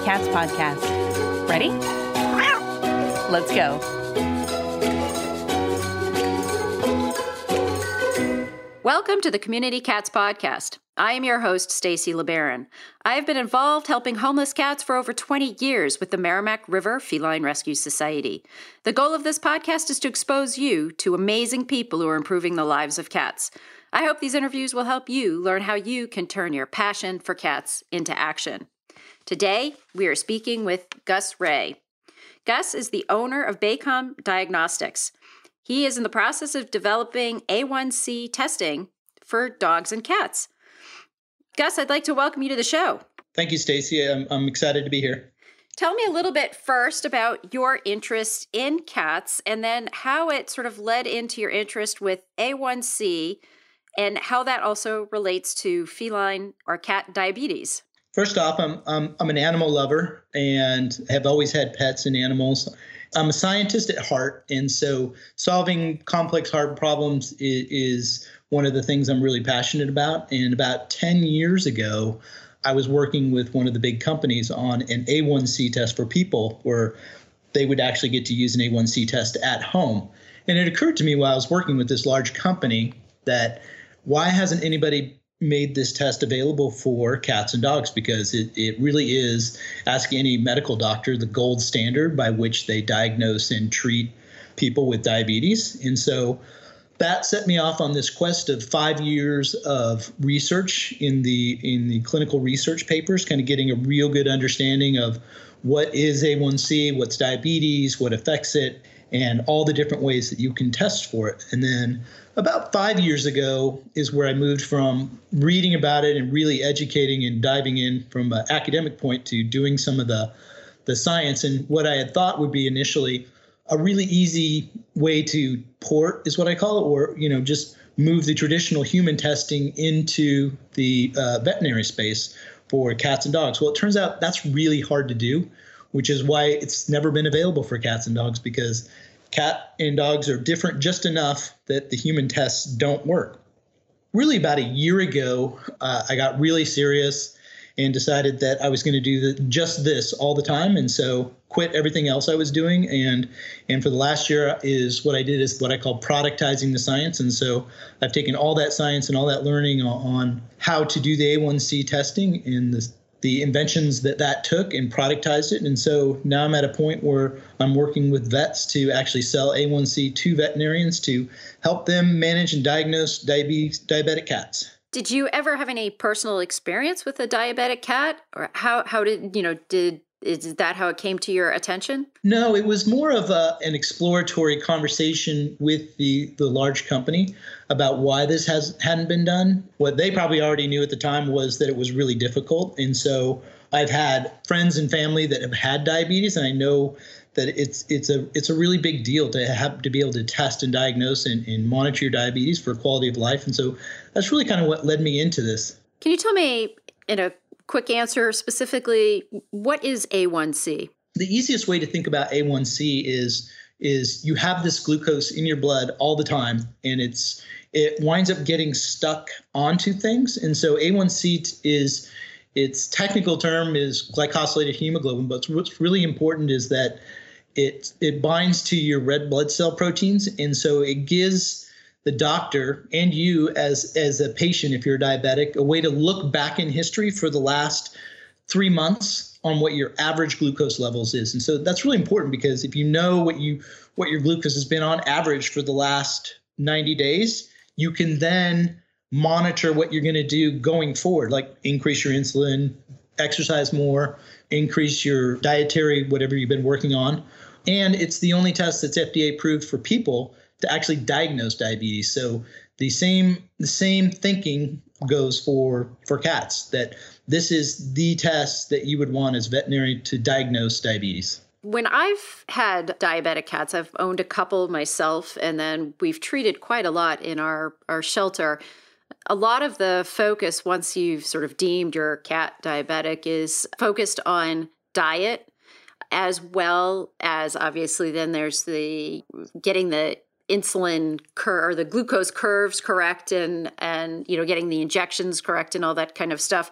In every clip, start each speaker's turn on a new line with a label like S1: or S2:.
S1: Cats podcast. Ready? Let's go.
S2: Welcome to the Community Cats podcast. I am your host, Stacy LeBaron. I have been involved helping homeless cats for over 20 years with the Merrimack River Feline Rescue Society. The goal of this podcast is to expose you to amazing people who are improving the lives of cats. I hope these interviews will help you learn how you can turn your passion for cats into action. Today, we are speaking with Gus Ray. Gus is the owner of Baycom Diagnostics. He is in the process of developing A1C testing for dogs and cats. Gus, I'd like to welcome you to the show.
S3: Thank you, Stacy. I'm excited to be here.
S2: Tell me a little bit first about your interest in cats and then how it sort of led into your interest with A1C and how that also relates to feline or cat diabetes.
S3: First off, I'm an animal lover and have always had pets and animals. I'm a scientist at heart, and so solving complex heart problems is one of the things I'm really passionate about. And about 10 years ago, I was working with one of the big companies on an A1C test for people where they would actually get to use an A1C test at home. And it occurred to me while I was working with this large company that why hasn't anybody made this test available for cats and dogs? Because it really is, ask any medical doctor, the gold standard by which they diagnose and treat people with diabetes. And so that set me off on this quest of 5 years of research in the clinical research papers, kind of getting a real good understanding of what is A1C, what's diabetes, what affects it, and all the different ways that you can test for it. And then about 5 years ago is where I moved from reading about it and really educating and diving in from an academic point to doing some of the science. And what I had thought would be initially a really easy way to port is what I call it, or just move the traditional human testing into the veterinary space for cats and dogs. Well, it turns out that's really hard to do, which is why it's never been available for cats and dogs, because cat and dogs are different just enough that the human tests don't work. Really about a year ago, I got really serious and decided that I was going to do just this all the time. And so quit everything else I was doing. And for the last year is what I did is what I call productizing the science. And so I've taken all that science and all that learning on how to do the A1C testing and the inventions that took and productized it. And so now I'm at a point where I'm working with vets to actually sell A1C to veterinarians to help them manage and diagnose diabetic cats.
S2: Did you ever have any personal experience with a diabetic cat, or is that how it came to your attention?
S3: No, it was more of an exploratory conversation with the large company about why this hadn't been done. What they probably already knew at the time was that it was really difficult. And so I've had friends and family that have had diabetes, and I know that it's a really big deal to have to be able to test and diagnose and monitor your diabetes for quality of life. And so that's really kind of what led me into this.
S2: Can you tell me in a quick answer specifically, what is A1C?
S3: The easiest way to think about A1C is you have this glucose in your blood all the time, and it winds up getting stuck onto things. And so A1C is, its technical term is glycosylated hemoglobin, but what's really important is that it binds to your red blood cell proteins, and so it gives the doctor and you as a patient, if you're diabetic, a way to look back in history for the last 3 months on what your average glucose levels is. And so that's really important, because if you know what your glucose has been on average for the last 90 days, you can then monitor what you're going to do going forward, like increase your insulin, exercise more, increase your dietary, whatever you've been working on. And it's the only test that's FDA approved for people to actually diagnose diabetes. So the same thinking goes for cats, that this is the test that you would want as a veterinarian to diagnose diabetes.
S2: When I've had diabetic cats, I've owned a couple myself, and then we've treated quite a lot in our shelter. A lot of the focus, once you've sort of deemed your cat diabetic, is focused on diet, as well as obviously then there's the getting the insulin curve or the glucose curves correct and getting the injections correct and all that kind of stuff.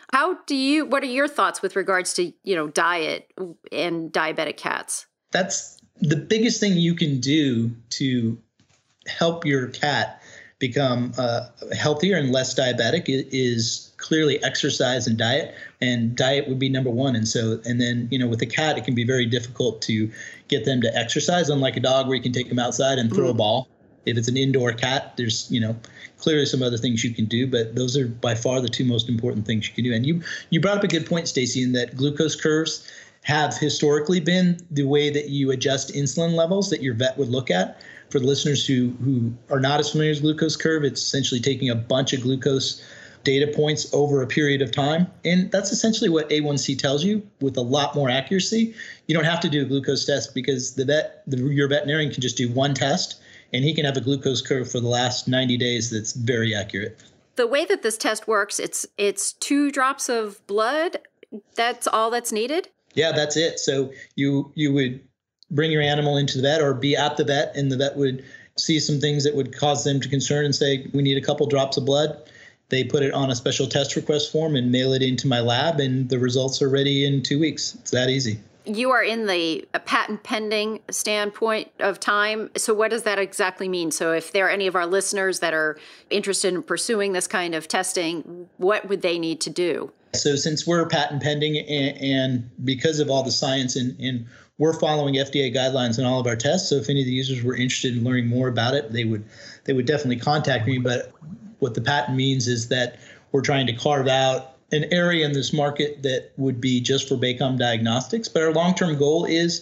S2: What are your thoughts with regards to, diet and diabetic cats?
S3: That's the biggest thing you can do to help your cat become healthier and less diabetic is clearly exercise and diet. And diet would be number one. And then, with a cat, it can be very difficult to get them to exercise, unlike a dog where you can take them outside and throw a ball. If it's an indoor cat, there's, clearly some other things you can do, but those are by far the two most important things you can do. And you brought up a good point, Stacy, in that glucose curves have historically been the way that you adjust insulin levels that your vet would look at. For the listeners who are not as familiar with glucose curve, it's essentially taking a bunch of glucose data points over a period of time. And that's essentially what A1C tells you with a lot more accuracy. You don't have to do a glucose test because your veterinarian can just do one test and he can have a glucose curve for the last 90 days that's very accurate.
S2: The way that this test works, it's 2 drops of blood. That's all that's needed?
S3: Yeah, that's it. So you would bring your animal into the vet or be at the vet, and the vet would see some things that would cause them to concern and say, we need a couple drops of blood. They put it on a special test request form and mail it into my lab, and the results are ready in 2 weeks. It's that easy.
S2: You are in the patent pending standpoint of time. So what does that exactly mean? So if there are any of our listeners that are interested in pursuing this kind of testing, what would they need to do?
S3: So since we're patent pending and because of all the science and we're following FDA guidelines in all of our tests, so if any of the users were interested in learning more about it, they would definitely contact me. But what the patent means is that we're trying to carve out an area in this market that would be just for BACOM diagnostics. But our long-term goal is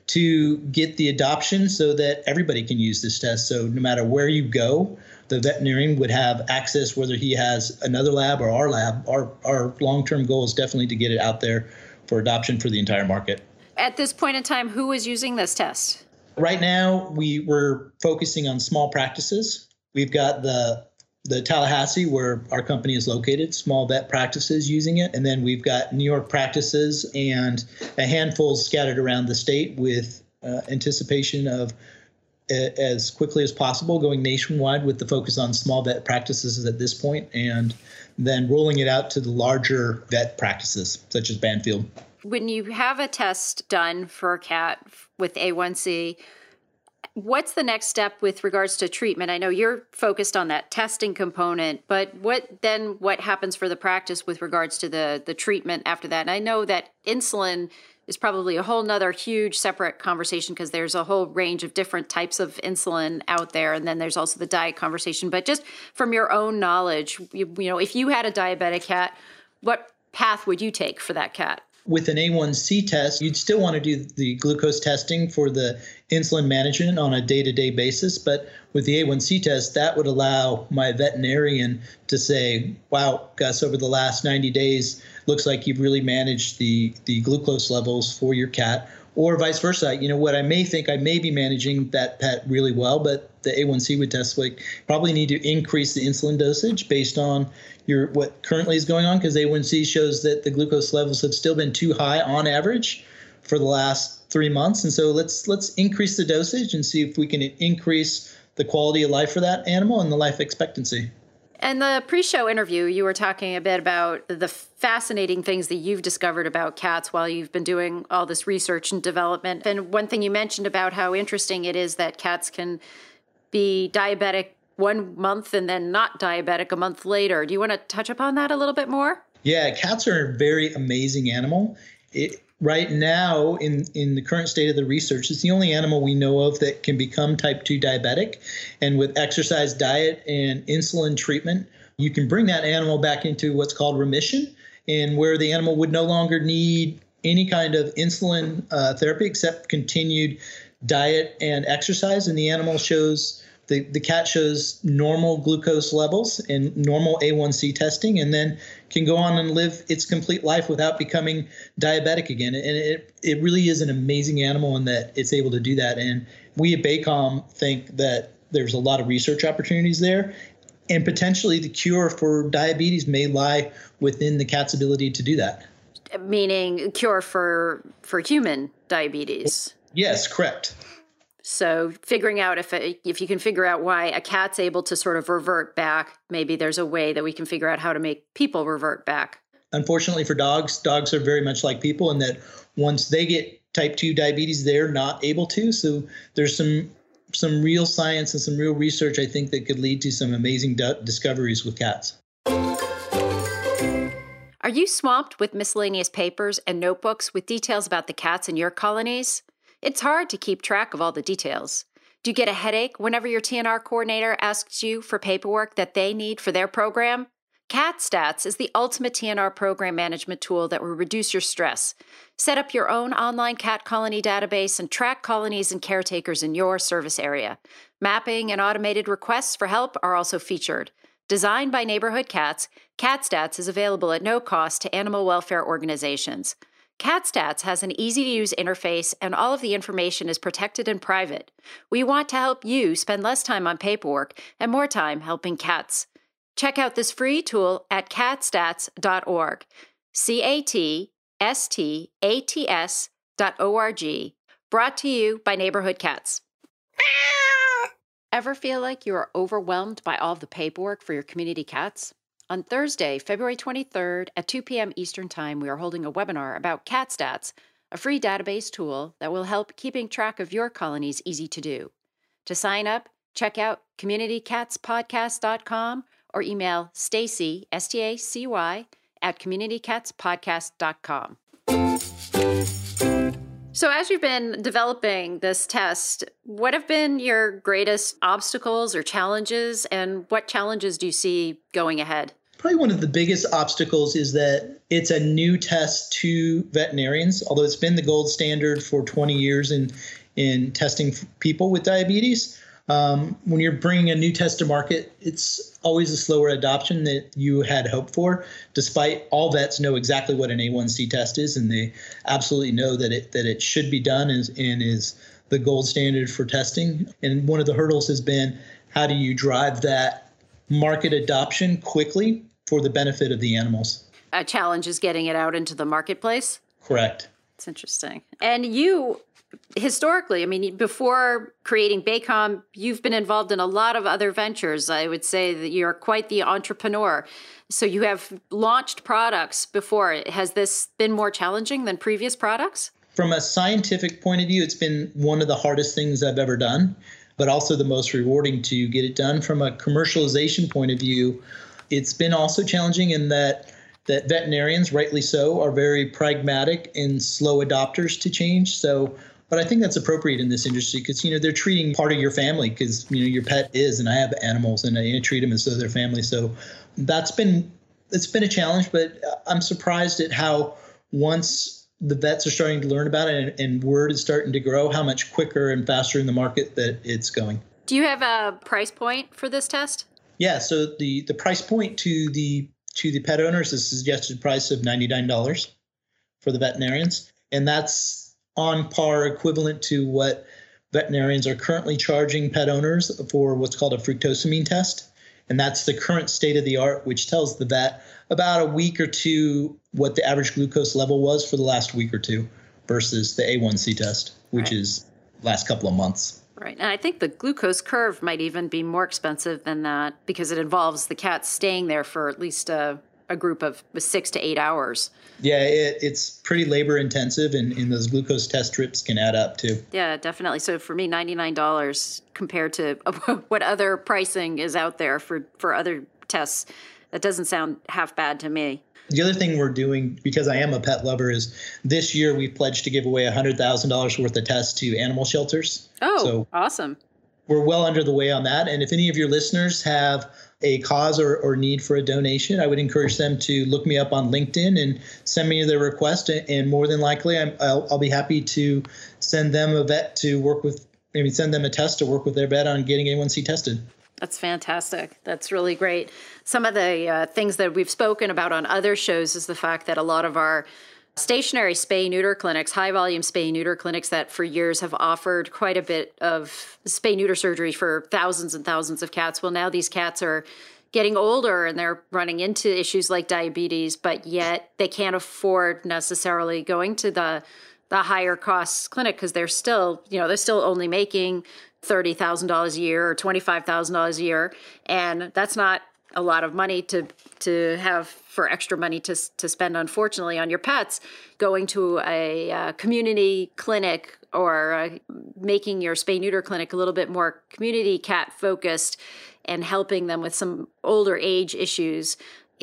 S3: to get the adoption so that everybody can use this test. So no matter where you go, the veterinarian would have access, whether he has another lab or our lab. Our long-term goal is definitely to get it out there for adoption for the entire market.
S2: At this point in time, who is using this test?
S3: Right now, we're focusing on small practices. We've got the Tallahassee, where our company is located, small vet practices using it. And then we've got New York practices and a handful scattered around the state with anticipation of as quickly as possible going nationwide with the focus on small vet practices at this point, and then rolling it out to the larger vet practices such as Banfield.
S2: When you have a test done for a cat with A1C, what's the next step with regards to treatment? I know you're focused on that testing component, but what happens for the practice with regards to the treatment after that? And I know that insulin is probably a whole nother huge separate conversation because there's a whole range of different types of insulin out there. And then there's also the diet conversation. But just from your own knowledge, if you had a diabetic cat, what path would you take for that cat?
S3: With an A1C test, you'd still want to do the glucose testing for the insulin management on a day-to-day basis. But with the A1C test, that would allow my veterinarian to say, wow, Gus, over the last 90 days, looks like you've really managed the glucose levels for your cat. Or vice versa. What I may think I may be managing that pet really well, but the A1C would test like probably need to increase the insulin dosage based on what currently is going on, because A1C shows that the glucose levels have still been too high on average for the last 3 months. And so let's increase the dosage and see if we can increase the quality of life for that animal and the life expectancy.
S2: And the pre-show interview, you were talking a bit about the fascinating things that you've discovered about cats while you've been doing all this research and development. And one thing you mentioned about how interesting it is that cats can be diabetic 1 month and then not diabetic a month later. Do you want to touch upon that a little bit more?
S3: Yeah, cats are a very amazing animal. Right now, in the current state of the research, it's the only animal we know of that can become type 2 diabetic. And with exercise, diet, and insulin treatment, you can bring that animal back into what's called remission, and where the animal would no longer need any kind of insulin therapy except continued diet and exercise. And the animal the cat shows normal glucose levels and normal A1C testing, and then can go on and live its complete life without becoming diabetic again. And it really is an amazing animal in that it's able to do that. And we at BACOM think that there's a lot of research opportunities there, and potentially the cure for diabetes may lie within the cat's ability to do that.
S2: Meaning cure for human diabetes.
S3: Yes, correct.
S2: So figuring out if you can figure out why a cat's able to sort of revert back, maybe there's a way that we can figure out how to make people revert back.
S3: unfortunately for dogs are very much like people in that once they get type 2 diabetes, they're not able to. So there's some real science and some real research, I think, that could lead to some amazing discoveries with cats.
S2: Are you swamped with miscellaneous papers and notebooks with details about the cats in your colonies? It's hard to keep track of all the details. Do you get a headache whenever your TNR coordinator asks you for paperwork that they need for their program? CatStats is the ultimate TNR program management tool that will reduce your stress. Set up your own online cat colony database and track colonies and caretakers in your service area. Mapping and automated requests for help are also featured. Designed by Neighborhood Cats, CatStats is available at no cost to animal welfare organizations. CatStats has an easy-to-use interface, and all of the information is protected and private. We want to help you spend less time on paperwork and more time helping cats. Check out this free tool at catstats.org, catstats.org, brought to you by Neighborhood Cats. Ever feel like you are overwhelmed by all the paperwork for your community cats? On Thursday, February 23rd at 2 p.m. Eastern Time, we are holding a webinar about CatStats, a free database tool that will help keeping track of your colonies easy to do. To sign up, check out communitycatspodcast.com or email Stacy, S-T-A-C-Y, at communitycatspodcast.com. So as you've been developing this test, what have been your greatest obstacles or challenges, and what challenges do you see going ahead?
S3: Probably one of the biggest obstacles is that it's a new test to veterinarians, although it's been the gold standard for 20 years in testing people with diabetes. When you're bringing a new test to market, it's always a slower adoption that you had hoped for, despite all vets know exactly what an A1C test is, and they absolutely know that it should be done and is the gold standard for testing. And one of the hurdles has been, how do you drive that market adoption quickly for the benefit of the animals?
S2: A challenge is getting it out into the marketplace?
S3: Correct.
S2: It's interesting. And you, historically, I mean, before creating Baycom, you've been involved in a lot of other ventures. I would say that you're quite the entrepreneur. So you have launched products before. Has this been more challenging than previous products?
S3: From a scientific point of view, it's been one of the hardest things I've ever done, but also the most rewarding to get it done. From a commercialization point of view, it's been also challenging in that veterinarians, rightly so, are very pragmatic and slow adopters to change. So, but I think that's appropriate in this industry because, they're treating part of your family because, your pet is, and I have animals and I treat them as though they're family. So it's been a challenge, but I'm surprised at how once the vets are starting to learn about it and word is starting to grow, how much quicker and faster in the market that it's going.
S2: Do you have a price point for this test?
S3: Yeah, so the price point to the pet owners is a suggested price of $99 for the veterinarians. And that's on par equivalent to what veterinarians are currently charging pet owners for what's called a fructosamine test. And that's the current state of the art, which tells the vet about a week or two what the average glucose level was for the last week or two versus the A1C test, which is last couple of months.
S2: Right. And I think the glucose curve might even be more expensive than that because it involves the cat staying there for at least a group of 6 to 8 hours.
S3: Yeah, it's pretty labor intensive, and those glucose test trips can add up too.
S2: Yeah, definitely. So for me, $99 compared to what other pricing is out there for other tests, that doesn't sound half bad to me.
S3: The other thing we're doing, because I am a pet lover, is this year we've pledged to give away $100,000 worth of tests to animal shelters.
S2: Oh,
S3: so
S2: awesome.
S3: We're well under the way on that. And if any of your listeners have a cause or need for a donation, I would encourage them to look me up on LinkedIn and send me their request. And more than likely, I'll be happy to send them a vet to work with, maybe send them a test to work with their vet on getting A1C tested.
S2: That's fantastic. That's really great. Some of the things that we've spoken about on other shows is the fact that a lot of our stationary spay-neuter clinics, high-volume spay-neuter clinics that for years have offered quite a bit of spay-neuter surgery for thousands and thousands of cats. Well, now these cats are getting older and they're running into issues like diabetes, but yet they can't afford necessarily going to the higher cost clinic because they're still only making $30,000 a year or $25,000 a year. And that's not a lot of money to have for extra money to spend, unfortunately, on your pets, going to a community clinic or making your spay-neuter clinic a little bit more community cat focused and helping them with some older age issues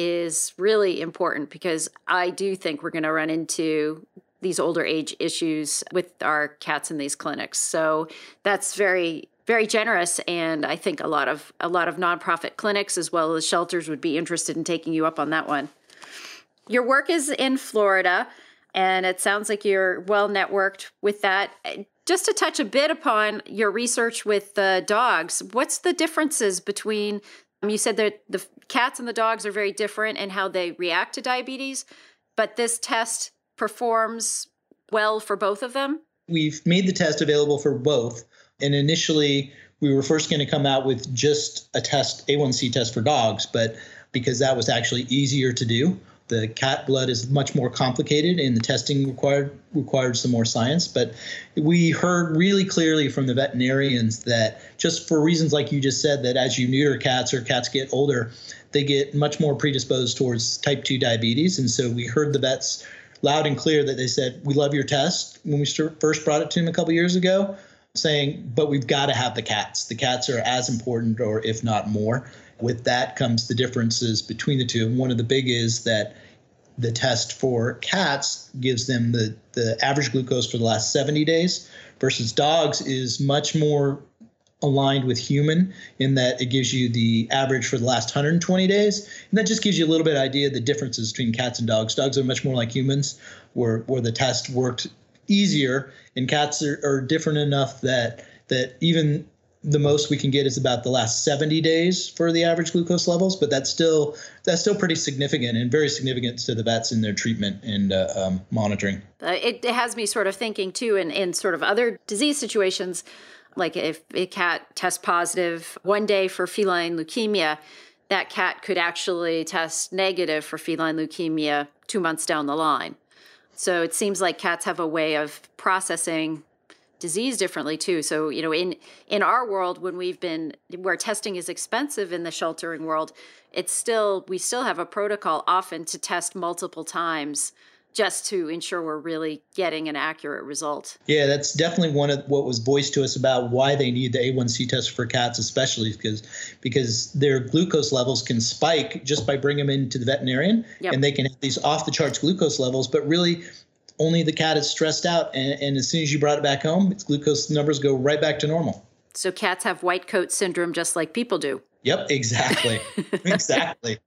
S2: is really important, because I do think we're going to run into these older age issues with our cats in these clinics. So that's very, very generous, and I think a lot of nonprofit clinics as well as shelters would be interested in taking you up on that one. Your work is in Florida, and it sounds like you're well networked with that. Just to touch a bit upon your research with the dogs, what's the differences between, you said that the cats and the dogs are very different in how they react to diabetes, but this test performs well for both of them?
S3: We've made the test available for both. And initially, we were first going to come out with just a test, A1C test for dogs, but because that was actually easier to do. The cat blood is much more complicated, and the testing required some more science. But we heard really clearly from the veterinarians that just for reasons like you just said, that as you neuter cats or cats get older, they get much more predisposed towards type 2 diabetes. And so we heard the vets loud and clear that they said, we love your test when we first brought it to them a couple years ago, saying, but we've got to have the cats. The cats are as important, or if not more. With that comes the differences between the two. And one of the big is that the test for cats gives them the average glucose for the last 70 days versus dogs is much more aligned with human in that it gives you the average for the last 120 days. And that just gives you a little bit of idea of the differences between cats and dogs. Dogs are much more like humans, where the test worked easier, and cats are different enough that even the most we can get is about the last 70 days for the average glucose levels, but that's still pretty significant and very significant to the vets in their treatment and monitoring.
S2: It has me sort of thinking too, in sort of other disease situations, like if a cat tests positive one day for feline leukemia, that cat could actually test negative for feline leukemia 2 months down the line. So it seems like cats have a way of processing disease differently too. So, in our world, where testing is expensive in the sheltering world, we still have a protocol often to test multiple times just to ensure we're really getting an accurate result.
S3: Yeah, that's definitely one of what was voiced to us about why they need the A1C test for cats, especially because their glucose levels can spike just by bringing them into the veterinarian. Yep. And they can have these off the charts glucose levels, but really only the cat is stressed out. And as soon as you brought it back home, its glucose numbers go right back to normal.
S2: So cats have white coat syndrome just like people do.
S3: Yep, exactly. Exactly.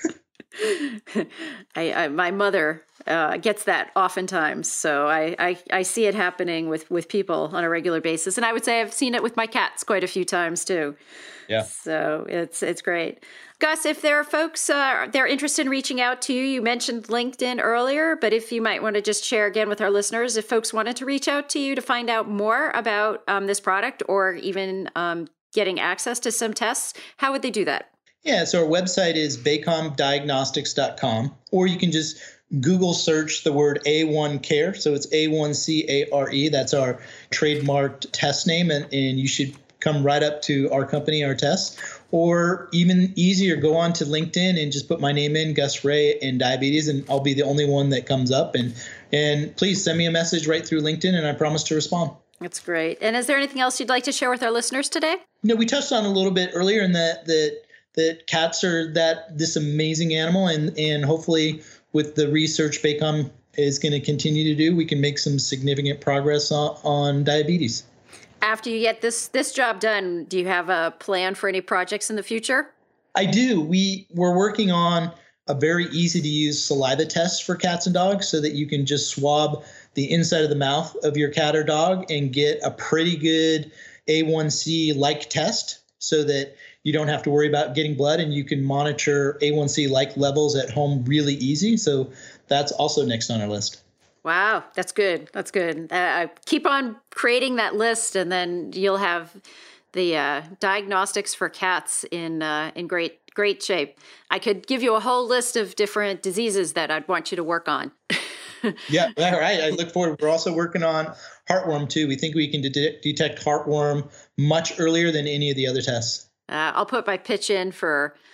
S2: My mother gets that oftentimes, so I see it happening with people on a regular basis, and I would say I've seen it with my cats quite a few times too.
S3: Yeah.
S2: So it's great. Gus, if there are folks they're interested in reaching out to you, you mentioned LinkedIn earlier, but if you might want to just share again with our listeners, if folks wanted to reach out to you to find out more about this product or even getting access to some tests, how would they do that?
S3: Yeah, so our website is bacomdiagnostics.com, or you can just Google search the word A1 Care. So it's A1CARE. That's our trademarked test name, and you should come right up to our company, our tests. Or even easier, go on to LinkedIn and just put my name in, Gus Ray, and diabetes, and I'll be the only one that comes up. And please send me a message right through LinkedIn, and I promise to respond.
S2: That's great. And is there anything else you'd like to share with our listeners today?
S3: We touched on a little bit earlier in that cats are this amazing animal, and hopefully with the research Bacom is going to continue to do, we can make some significant progress on diabetes.
S2: After you get this job done, do you have a plan for any projects in the future?
S3: I do. We're working on a very easy to use saliva test for cats and dogs so that you can just swab the inside of the mouth of your cat or dog and get a pretty good A1C-like test so that you don't have to worry about getting blood, and you can monitor A1C-like levels at home really easy. So that's also next on our list.
S2: Wow, that's good. That's good. Keep on creating that list, and then you'll have the diagnostics for cats in great shape. I could give you a whole list of different diseases that I'd want you to work on.
S3: Yeah, all right. I look forward. We're also working on heartworm too. We think we can detect heartworm much earlier than any of the other tests.
S2: I'll put my pitch in for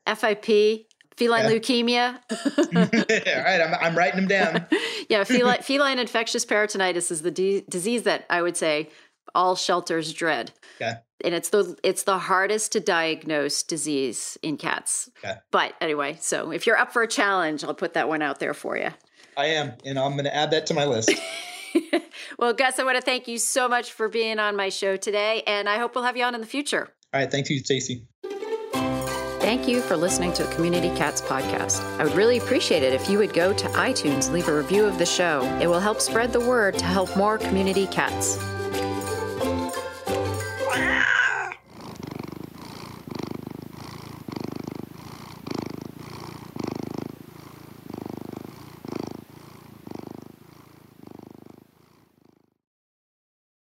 S2: FIP, feline leukemia.
S3: All right, I'm writing them down.
S2: Yeah, feline infectious peritonitis is the disease that I would say all shelters dread.
S3: Okay.
S2: And it's the hardest to diagnose disease in cats.
S3: Okay.
S2: But anyway, so if you're up for a challenge, I'll put that one out there for you.
S3: I am, and I'm going to add that to my list.
S2: Well, Gus, I want to thank you so much for being on my show today, and I hope we'll have you on in the future.
S3: All right, thank you, Stacy.
S2: Thank you for listening to the Community Cats podcast. I would really appreciate it if you would go to iTunes, leave a review of the show. It will help spread the word to help more community cats.